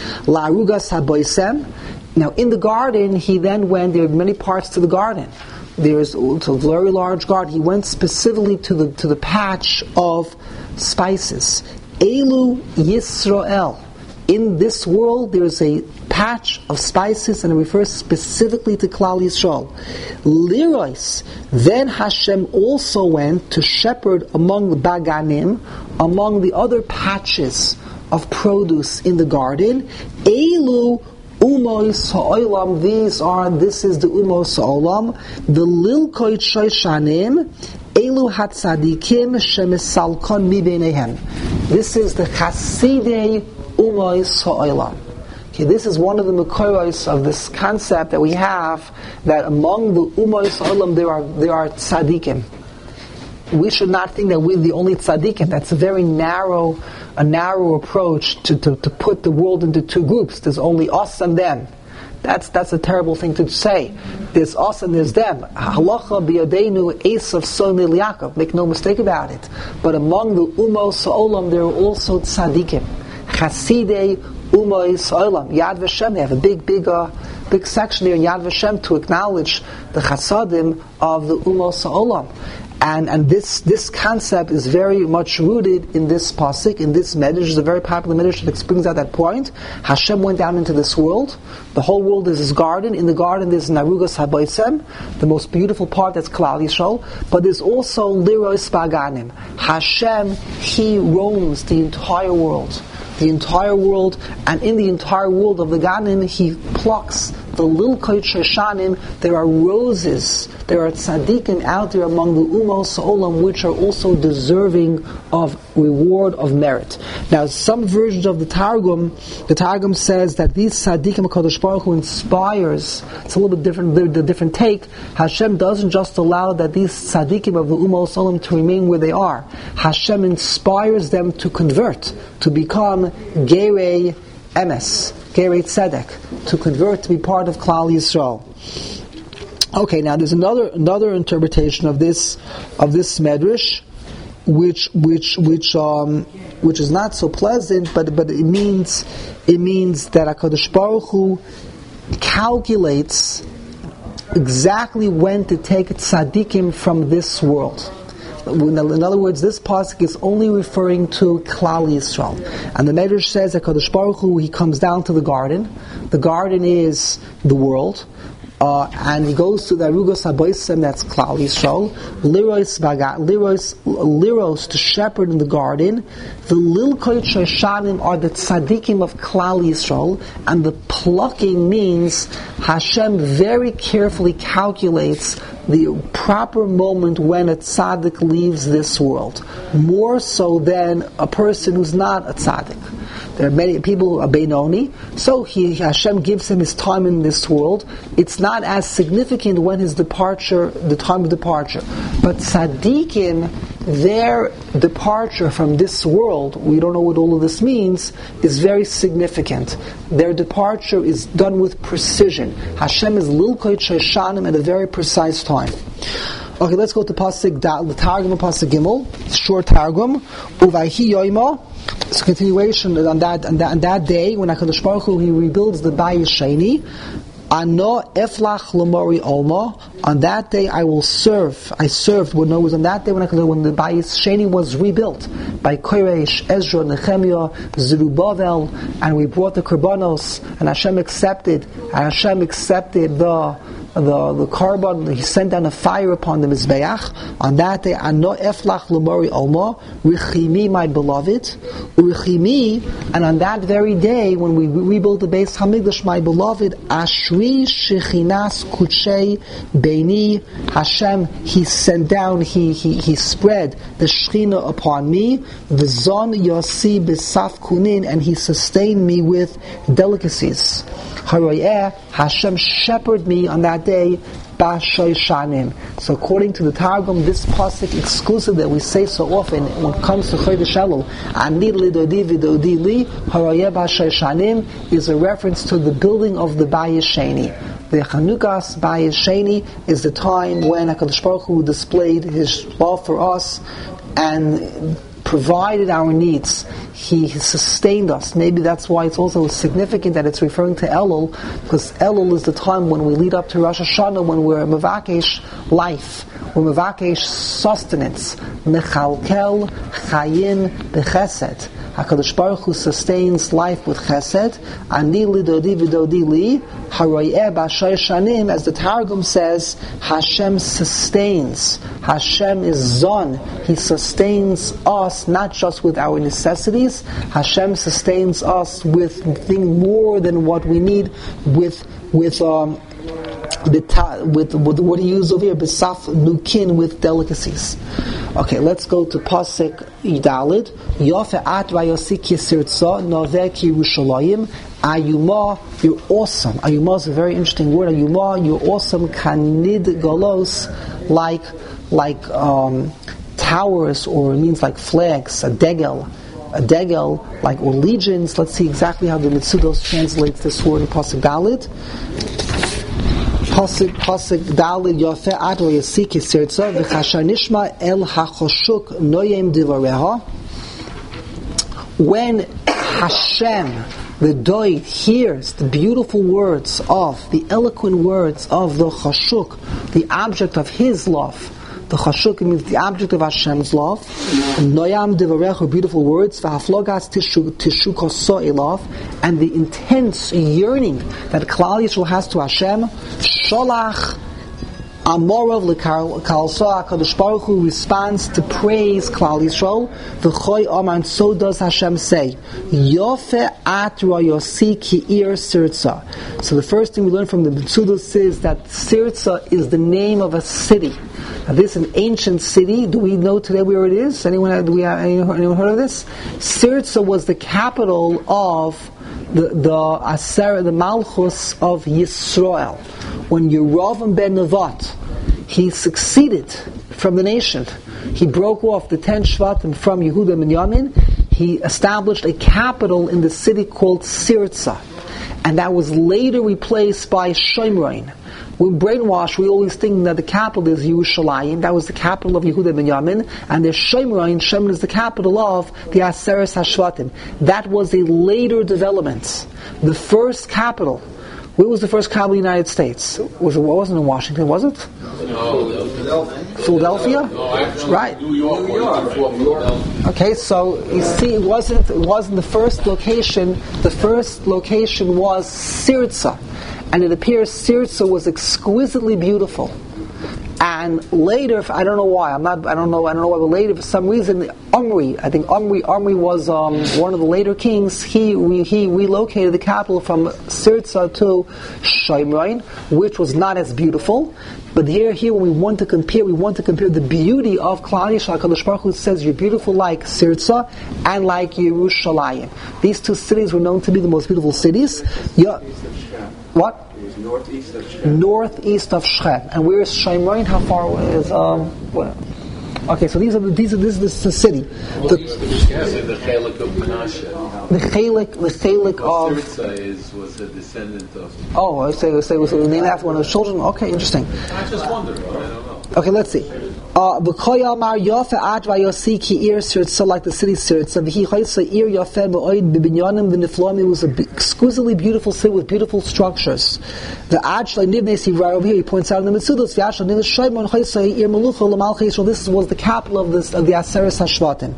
La'arugas HaBoisem. Now in the garden, he then went, there are many parts to the garden. There's a very large garden. He went specifically to the patch of spices. Elu Yisrael. In this world, there's a patch of spices, and it refers specifically to Klal Yisrael. Lirois. Then Hashem also went to shepherd among the baganim, among the other patches of produce in the garden. Elu Umos ha'olam. This is the Umos ha'olam. The Lilkoit Shoishanim. Elu hatzadikim shemisalkon mi beinehem. This is the Chasidei Umos ha'olam. Okay, this is one of the makoros of this concept that we have, that among the Umos ha'olam there are tzadikim. We should not think that we're the only tzaddikim. That's a very narrow approach to put the world into two groups. There's only us and them. That's a terrible thing to say. There's us and there's them. Halacha b'yadeinu Esav son Yaakov. Make no mistake about it. But among the Umos ha'olam there are also tzaddikim. Chasidei Umos ha'olam. Yad Vashem. They have a big section here in Yad Vashem to acknowledge the chasadim of the Umos ha'olam. And this concept is very much rooted in this pasuk, in this medrash. It's a very popular medrash that brings out that point. Hashem went down into this world. The whole world is His garden. In the garden there's Narugas Haboisem, the most beautiful part, that's Klal Yisrael. But there's also Liros Baganim. Hashem, He roams the entire world. And in the entire world of the Ganim, He plucks the Lilkoit Shoshanim. There are roses, there are tzaddikim out there among the Umos ha'olam, which are also deserving of reward, of merit. Now, some versions of the Targum says that these tzaddikim HaKadosh Baruch Hu inspires. It's a little bit different, the different take. Hashem doesn't just allow that these tzaddikim of the Umos ha'olam to remain where they are. Hashem inspires them to convert, to become Gerei Emes, Gerei Tzedek, to convert, to be part of Klal Yisrael. Okay, now there's another interpretation of this medrash, which is not so pleasant, but it means that HaKadosh Baruch Hu calculates exactly when to take tzaddikim from this world. In other words, this pasuk is only referring to Klal Yisrael. And the Medrash says that Kadosh Baruch Hu, He comes down to the garden. The garden is the world. And He goes to the Arugos HaBoisem, that's Klal Yisrael. Liros, to shepherd in the garden. The Lilkoit Shoshanim are the tzaddikim of Klal Yisrael. And the plucking means Hashem very carefully calculates the proper moment when a tzaddik leaves this world, more so than a person who's not a tzaddik. There are many people who are Benoni, so Hashem gives him his time in this world. It's not as significant when his departure, the time of departure. But tzaddikim, their departure from this world, we don't know what all of this means, is very significant. Their departure is done with precision. Hashem is Lilkoit Shoshanim at a very precise time. Okay, let's go to Pasuk, the Targum of Pasuk Gimel, short Targum. Uvayhi Yoima. It's a continuation on that day when HaKadosh Baruch Hu, He rebuilds the Bayis Sheni. Ano eflach l'mori olma. On that day I will serve. I served. Well, no, it was on that day when the Bayis Sheni was rebuilt by Koresh, Ezra, Nehemiah, Zerubbabel, and we brought the Korbanos, and Hashem accepted the carbon. He sent down a fire upon the Mizbeach. On that day, Ano eflach l'mori olma, Richimi, my beloved, Richimi, and on that very day when we rebuilt the Beis Hamikdash, my beloved, Ashri shechinas kuchei beini, Hashem, He sent down, He spread the Shechina upon me, V'zon yosi b'saf kunin, and He sustained me with delicacies. Haroyeh, Hashem shepherded me on that day, Bashoy Shanim. So according to the Targum, this pasuk exclusive that we say so often when it comes to Chodesh Elul, Ani lidodi v'dodi li, Haroyeh Bashoy Shanim, is a reference to the building of the Bayis Sheni. The Chanukas Bayis Sheni is the time when HaKadosh Baruch Hu displayed His love for us and provided our needs. He sustained us. Maybe that's why it's also significant that it's referring to Elul, because Elul is the time when we lead up to Rosh Hashanah, when we're mevakesh life, we're mevakesh sustenance, mechalkel chayim bechesed. HaKadosh Baruch Hu sustains life with chesed. Ani lidodi v'dodi li haroyeh b'ashar shanim, as the Targum says, Hashem sustains. Hashem is zon. He sustains us not just with our necessities. Hashem sustains us with things more than what we need. With what he used over here, besaf nukin, with delicacies. Okay, let's go to Pasuk Yidalid. Yofe at vayosik yisirtza noveh ki Yerushalayim. Ayuma, you're awesome. Ayuma is a very interesting word. Ayuma, you're awesome. Kanid galos, like towers, or it means like flags. A degel, like, or legions. Let's see exactly how the Mitzudos translates this word in Pasuk Dalid. Pasuk Dalid Yofe at vayosik yisirtza v'chashar nishma el hachoshuk noyem divareha. When Hashem, the Doid, hears the beautiful words of, the eloquent words of the Chashuk, the object of his love. The Chashuk means the object of Hashem's love. Noyam divarecha, beautiful words. V'haflogas tishukoso elav, and the intense yearning that Klal Yisrael has to Hashem. Sholach Amorov l'kalsa, HaKadosh Baruch Hu responds to praise Klal Yisrael. V'choy Omar, and so does Hashem say, Yofe at royosi ki'ir sirtza. So the first thing we learn from the Mitzudos is that Sirtza is the name of a city. Now, this is an ancient city. Do we know today where it is? Anyone heard of this? Sirtza was the capital of the Malchus of Yisrael. When Yerovam ben Nevat, he succeeded from the nation. He broke off the 10 Shvatim from Yehuda and Yamin. He established a capital in the city called Sirtza. And that was later replaced by Shomron. We're brainwashed, we always think that the capital is Yerushalayim. That was the capital of Yehuda ben Yamin. And there's Shomron. Shomron is the capital of the Aseres HaShvatim. That was a later development. The first capital. Where was the first capital of the United States? It wasn't in Washington, was it? No, Philadelphia? No, actually, right. New York. Okay, so you see, it wasn't the first location. The first location was Sirtza, and it appears Sirtza was exquisitely beautiful. And later, I don't know why. I don't know why. But later, for some reason, Omri was one of the later kings. He relocated the capital from Sirtza to Shomron, which was not as beautiful. But here, when we want to compare the beauty of Klal Yisrael. HaKadosh Baruch Hu says, "You're beautiful like Sirtza and like Yerushalayim." These two cities were known to be the most beautiful cities. Yeah. What? Northeast of Shechem. And where is Shomron? How far away is Okay, so this is the city. The Chelik of Menashe. The Chelik of Sirtza was a descendant of. Oh, I say it was named after one of his children. Okay, interesting. I just wonder. I don't know. Okay, let's see. V'koy amar yofe at vayosi ki ir Sirtza, like the city Sirtza. V'hi chaysa ir yofe b'oid b'binyanim v'nifloim. It was an exquisitely beautiful city with beautiful structures. The ad shlai nivnesi, right over here, he points out in the Mitzudos, v'ash shlai nivnes Shomron chaysa ir melucha l'malchei Yisrael. This was the capital of the Aseres HaShvatim.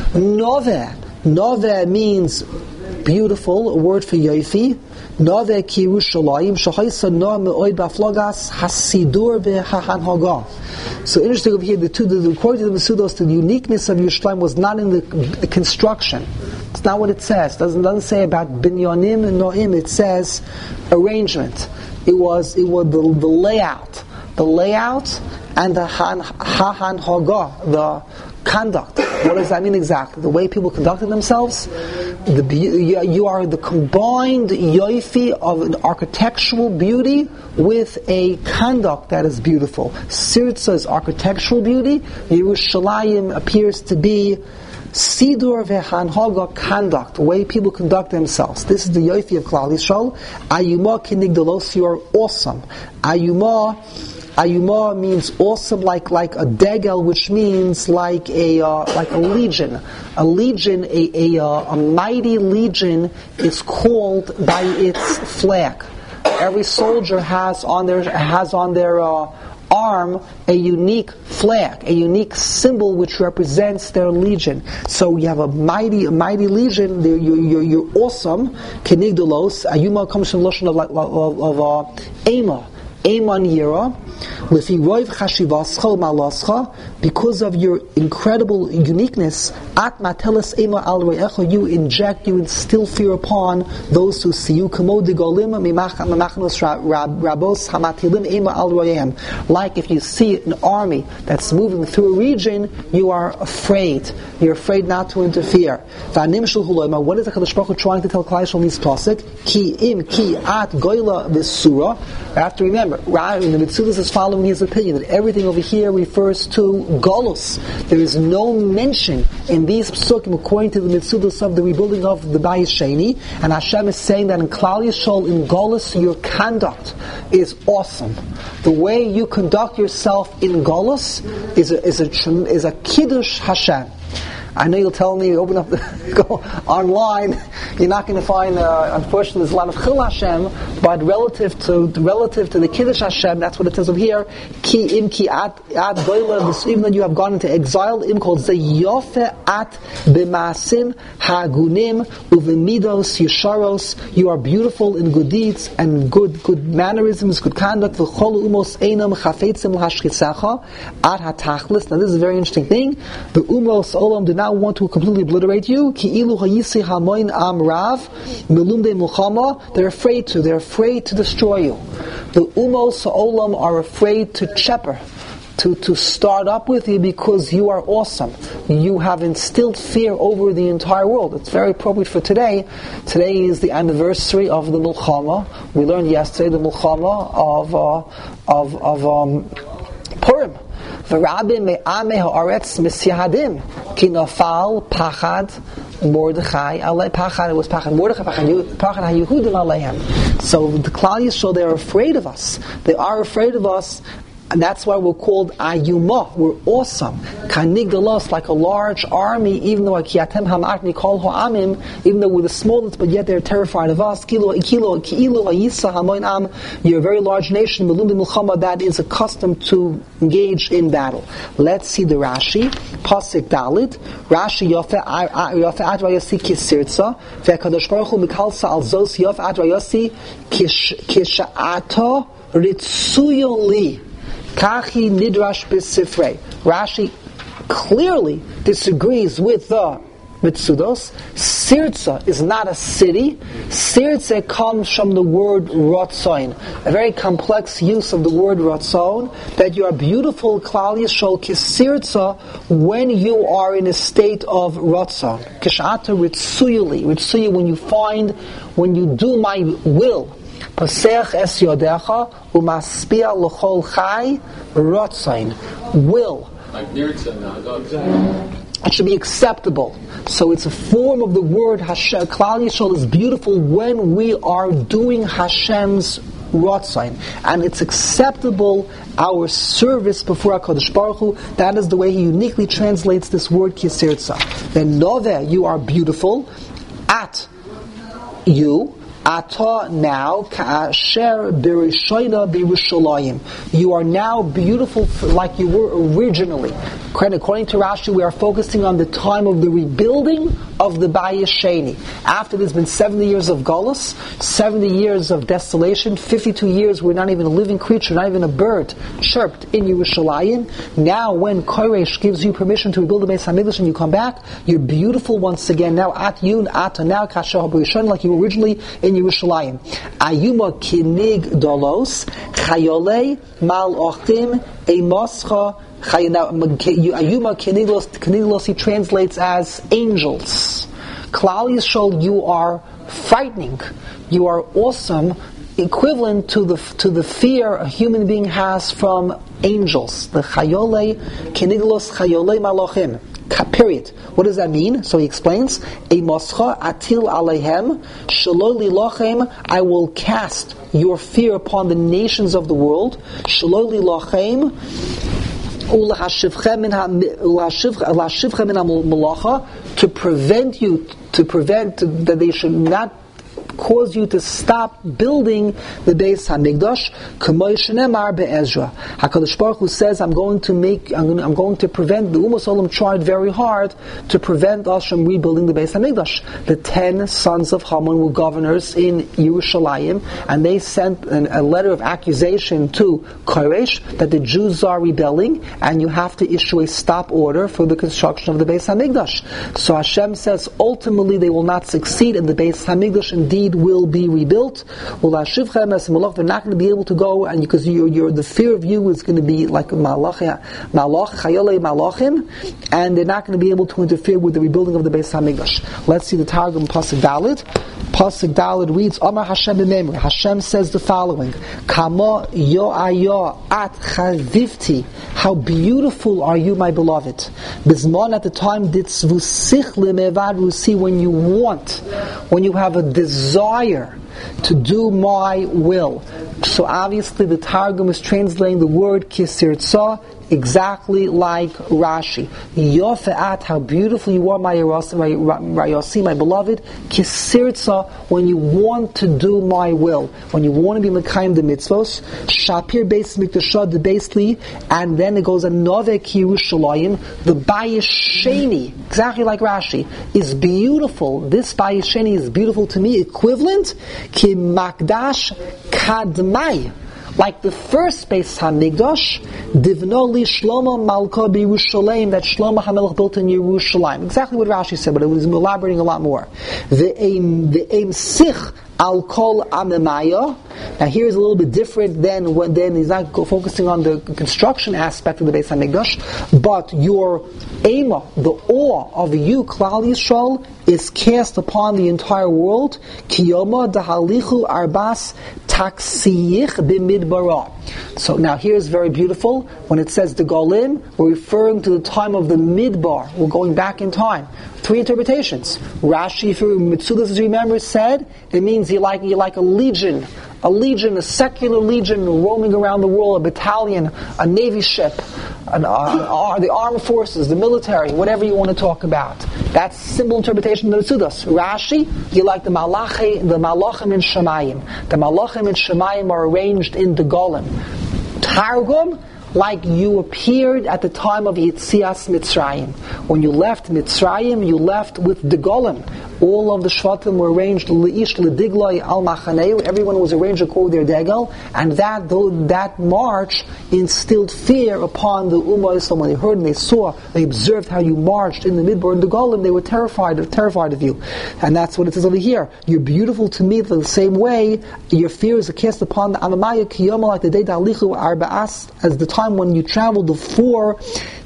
Noveh means beautiful, a word for yofi. Noveh ki Yerushalayim shachaysa no me'oid b'aflogas hasidur b'hahanhaga. So interesting over here, according to the Mitzudos, the uniqueness of Yerushalayim was not in the construction. It's not what it says. It doesn't say about binyanim and noim. It says arrangement. It was the layout. The layout and the hahanhaga, the conduct. What does that mean exactly? The way people conducted themselves? You are the combined yoifi of an architectural beauty with a conduct that is beautiful. Sirtza is architectural beauty. Yerushalayim appears to be Sidur ve'hanhaga, conduct, the way people conduct themselves. This is the yoifi of Klal Yisrael. Ayuma kinigdalos, you are awesome. Ayuma Ayuma means awesome, like a degel, which means like a legion. A legion, a mighty legion is called by its flag. Every soldier has on their arm a unique flag, a unique symbol which represents their legion. So you have a mighty legion. You're awesome. Kenigdalos. Ayuma comes from the lashon of Ema. Eman Yira, because of your incredible uniqueness, at matelas ema al re'echa, you instill fear upon those who see you. Like if you see an army that's moving through a region, you are afraid. You're afraid not to interfere. What is the Kadosh Baruch Hu trying to tell Klal Yisrael in this pasuk? Ki at goyla v'sura. I have to remember, in the Mitzudas is following his opinion that everything over here refers to Golus. There is no mention in these psukim according to the Mitzudas of the rebuilding of the Bayis Sheni, and Hashem is saying that in Klal Yisrael, in Golus, your conduct is awesome. The way you conduct yourself in Golus is a Kiddush Hashem. I know you'll tell me, open up go online, you're not going to find, unfortunately, there's a lot of Chil Hashem, but relative to the Kiddush Hashem, that's what it says over here, ki im ki at goyla, even though you have gone into exile, im called zeyofe at b'masim hagunim uvemidos yesharos, you are beautiful in good deeds and good mannerisms, good conduct, v'chol umos einam chafetzim l'hashchisacha at hatachlis. Now this is a very interesting thing. The umos olam do not want to completely obliterate you. They're afraid to destroy you. The Umos Olam are afraid to cheper, to start up with you because you are awesome. You have instilled fear over the entire world. It's very appropriate for today. Today is the anniversary of the Milchama. We learned yesterday the Milchama of Purim. V'rabim me'ameh ha'aretz misyahadim ki nafal pachad Mordechai alei pachad. It was pachad Mordechai, pachad haYehudim aleihem. So the Klal Yisrael, they are afraid of us. They are afraid of us. And that's why we're called Ayuma. We're awesome. Kanigdalos, like a large army, even though Kiatem Hamatni Kol Ha'amim, even though we're the smallest, but yet they're terrified of us. You're a very large nation, that is accustomed to engage in battle. Let's see the Rashi. Pasuk Dalit. Rashi Yofe Adrayasi Kisirtza. Ve'kadosh Baruch Hu Mikalsa Al Zos Yofe Adrayasi Kisha'ata Ritsuyoli. Kachi nidrash b'sifrei. Rashi clearly disagrees with the Mitzudos. Sirtza is not a city. Sirtza comes from the word Ratzon, a very complex use of the word Ratzon, that you are beautiful, Klal Yisrael, Kisirtza, when you are in a state of Ratzon. Kishata Ritsuyuli. Ritsuyu, when you do my will. Pasech es yodecha umaspia l'chol chai rotzain. Will. It should be acceptable. So it's a form of the word Hashem. Klal Yisrael is beautiful when we are doing Hashem's rotzain, and it's acceptable, our service before HaKadosh Baruch Hu. That is the way he uniquely translates this word kisirtza. Then nove, you are beautiful. At you. Ata now, ka'asher berishoina birushalayim. You are now beautiful like you were originally. According to Rashi, we are focusing on the time of the rebuilding of the Bayis Sheni. After there's been 70 years of Golus, 70 years of desolation, 52 years where not even a living creature, not even a bird chirped in Yerushalayim. Now when Koresh gives you permission to rebuild the Beis HaMikdash and you come back, you're beautiful once again. Now at yun, ata now, ka'asher berishoina, like you were originally in Yerushalayim. Ayuma kinig dolos, chayolei mal ochtim, eimoscha. Ayuma Keniglos he translates as angels. Klal Yisrael, you are frightening, you are awesome, equivalent to the fear a human being has from angels. The chayolei keniglos chayolei malachim. Period. What does that mean? So he explains, a moscha atil aleihem shelo lilachem, I will cast your fear upon the nations of the world, shelo lilachem ulahashivchem min hamalacha, to prevent that they should not cause you to stop building the Beis Hamikdash. K'may shenemar be'Ezra. HaKadosh Baruch Hu says, I'm going to prevent, the Ummah Olam tried very hard to prevent us from rebuilding the Beis Hamikdash. The 10 sons of Haman were governors in Yerushalayim, and they sent a letter of accusation to Koresh that the Jews are rebelling, and you have to issue a stop order for the construction of the Beis Hamikdash. So Hashem says, ultimately they will not succeed, and the Beis Hamikdash indeed will be rebuilt. They're not going to be able to go, and because the fear of you is going to be like malachim, and they're not going to be able to interfere with the rebuilding of the Beis Hamikdash. Let's see the Targum Pasuk Daled. Pasuk Daled reads, Amar Hashem b'memri. Hashem says the following: Kama yo'ayo at chavivti. How beautiful are you, my beloved. Bizman, at the time, ditzvusich lemevad rusi, when you want, when you have a desire to do my will. So obviously the Targum is translating the word kisirtza exactly like Rashi. Yofe'at, how beautiful you are, my Rayosi, my beloved. Kisirtza, when you want to do my will, when you want to be Mekayim the mitzvos. Shapir beis mikdashah the beisli, and then it goes another Yerushalayim. The Bayis Sheni, exactly like Rashi, is beautiful. This Bayis Sheni is beautiful to me. Equivalent ki makdash kadmai. Like the first Beis Hamikdash, Divno li Shlomo Malka b'Yerushalayim, that Shlomo HaMelech built in Yerushalayim. Exactly what Rashi said, but it was elaborating a lot more. The aim sich al kol amemaya. Now here's a little bit different than he's not focusing on the construction aspect of the Beis Hamikdash, but your ema, the awe of you, Klal Yisrael, is cast upon the entire world. Kiyoma dahalichu arbas taksiyich b'midbara. So now here's very beautiful. When it says the Golim, we're referring to the time of the Midbar. We're going back in time. 3 interpretations. Rashi, if Mitzudas, as you remember, said it means you're like a legion, a secular legion roaming around the world, a battalion, a navy ship, the armed forces, the military, whatever you want to talk about. That's simple interpretation of the Mitzudas. Rashi, you like the malachim in Shemayim. The malachim in Shemayim are arranged in the Golim. Targum, like you appeared at the time of Yetzias Mitzrayim. When you left Mitzrayim, you left with the Golim. All of the Shvatim were arranged Leish Lediglai Al Machaneu. Everyone was arranged according to their Degel, and that march instilled fear upon the Ummah Yisrael. When they heard and they observed how you marched in the Midbar and the Golim, they were terrified of you. And that's what it says over here. You're beautiful to me the same way. Your fears are cast upon the Amamaya Kiyoma, like the day Dalichu Arba'as, as the time when you traveled the 4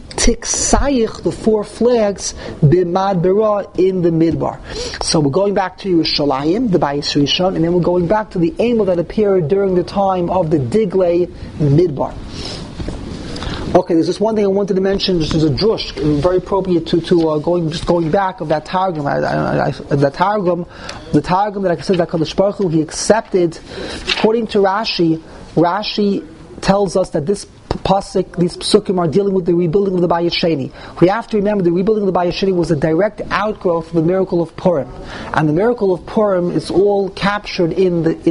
tiksayich, the 4 flags, b'mad bera, in the midbar. So we're going back to Yerushalayim, the Bayis Rishon, and then we're going back to the Eimer that appeared during the time of the Diglei Midbar. Okay, there's just one thing I wanted to mention, which is a drush, very appropriate to going back of that Targum. The Targum that I said that Kadosh Baruch Hu, he accepted, according to Rashi tells us that this pasuk, these psukim are dealing with the rebuilding of the Bayis Sheni. We have to remember the rebuilding of the Bayis Sheni was a direct outgrowth of the miracle of Purim, and the miracle of Purim is all captured in the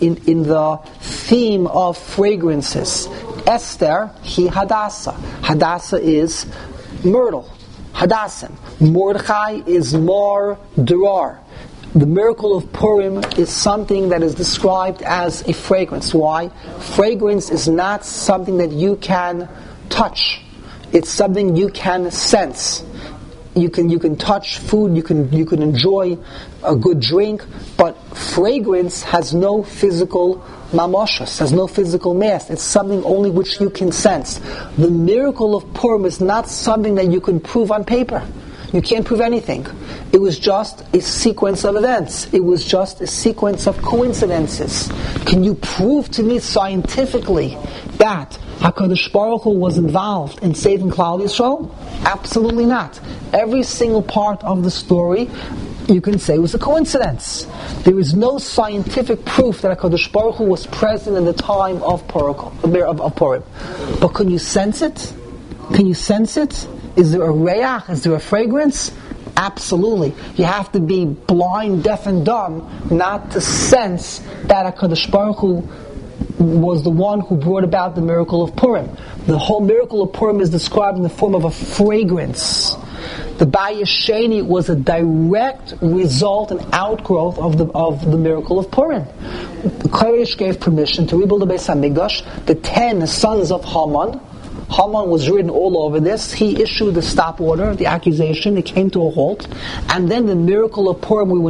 theme of fragrances. Esther, he Hadassah. Hadassah is myrtle. Hadassim. Mordechai is Mar Durar. The miracle of Purim is something that is described as a fragrance. Why? Fragrance is not something that you can touch. It's something you can sense. You can touch food, you can enjoy a good drink, but fragrance has no physical mamoshas, has no physical mass. It's something only which you can sense. The miracle of Purim is not something that you can prove on paper. You can't prove anything. It was just a sequence of events. It was just a sequence of coincidences. Can you prove to me scientifically that HaKadosh Baruch Hu was involved in saving Klal Yisrael? Absolutely not. Every single part of the story you can say was a coincidence. There is no scientific proof that HaKadosh Baruch Hu was present in the time of Purim. But can you sense it? Can you sense it? Is there a reach? Is there a fragrance? Absolutely. You have to be blind, deaf, and dumb not to sense that HaKadosh Baruch Hu was the one who brought about the miracle of Purim. The whole miracle of Purim is described in the form of a fragrance. The Bayis Sheni was a direct result and outgrowth of the miracle of Purim. Koresh gave permission to rebuild the Beis HaMikdash. The 10 sons of Haman was written all over this. He issued the stop order, the accusation. It came to a halt. And then the miracle of Purim, we were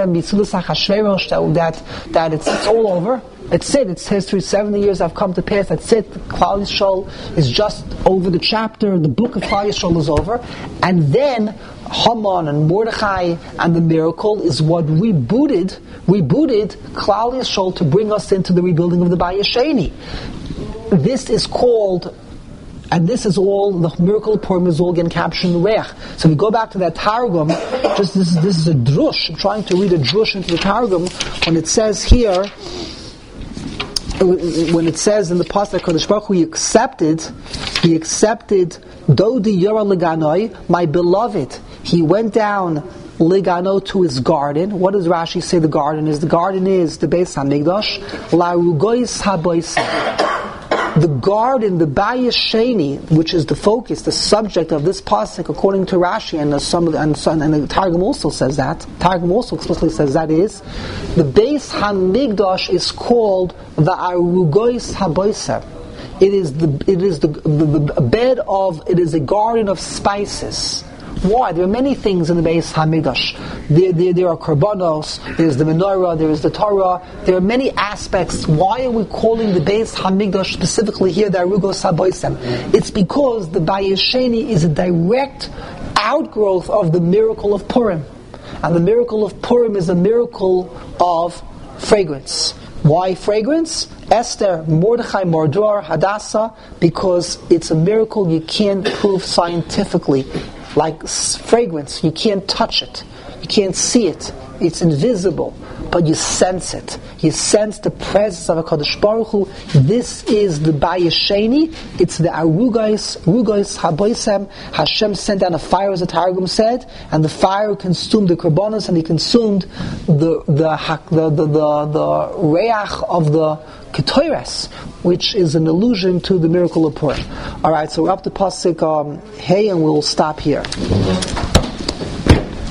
that it's all over. It's it. It's history. 70 years have come to pass. That's it. Klal Yisrael is just over the chapter. The book of Klal Yisrael is over. And then Haman and Mordechai and the miracle is what rebooted Klal Yisrael to bring us into the rebuilding of the Bayis Sheni. This is called, and this is all, the miracle of Purim is all again captured in the Reach. So we go back to that Targum, just this is a drush. I'm trying to read a drush into the Targum when it says here, when it says in the pasuk Kodesh Baruch Hu, he accepted Dodi Yora Liganoi, my beloved. He went down Ligano to his garden. What does Rashi say the garden is? The garden is the Beis HaMikdash. La Rugois HaBoisah. The garden, the Bayis Sheni, which is the focus, the subject of this pasuk, according to Rashi, and the Targum also says that. Targum also explicitly says that is the Beis HaMikdash is called the Arugois HaBoiseh. It is a garden of spices. Why? There are many things in the Beis HaMikdash. There are korbanos, there's the menorah, there is the Torah, there are many aspects. Why are we calling the Beis HaMikdash specifically here the Arugos HaBoisem? It's because the Bayis Sheni is a direct outgrowth of the miracle of Purim. And the miracle of Purim is a miracle of fragrance. Why fragrance? Esther, Mordechai, Mordor, Hadassah, because it's a miracle you can't prove scientifically. Like fragrance, you can't touch it, you can't see it, it's invisible, but you sense it. You sense the presence of HaKadosh Baruch Hu. This is the Bayis Sheni. It's the Arugos HaBoisem. Hashem sent down a fire, as the Targum said, and the fire consumed the korbanos, and he consumed the reach of the Ketores, which is an allusion to the miracle of Purim. Alright, so we're up to Pasuk Hey, and we'll stop here.